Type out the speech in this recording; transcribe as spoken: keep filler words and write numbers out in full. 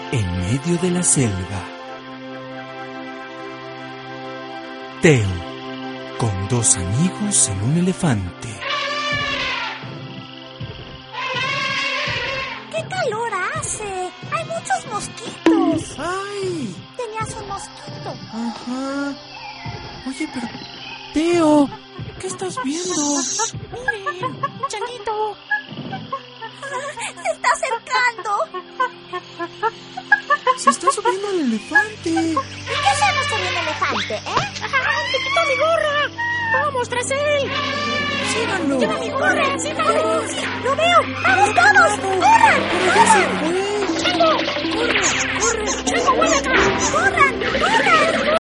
en medio de la selva. Teo, con dos amigos en un elefante. ¡Qué calor hace! ¡Hay muchos mosquitos! ¡Ay! Tenías un mosquito. Ajá. Oye, pero... Teo, ¿qué estás viendo? Miren, Changuito. Se está acercando. Se está subiendo el elefante. ¿Y qué hacemos con el elefante, eh? ¡Te quitó mi gorra! ¡Vamos tras él! Síganlo. ¡Lleva mi gorra! ¡Síganlo! ¡Sí, lo veo! ¡Vamos todos! ¡Corran! ¡Corran! ¡Chango! ¡Corre! ¡Corre! ¡Chango, vuelve acá! ¡Corran! ¡Corran!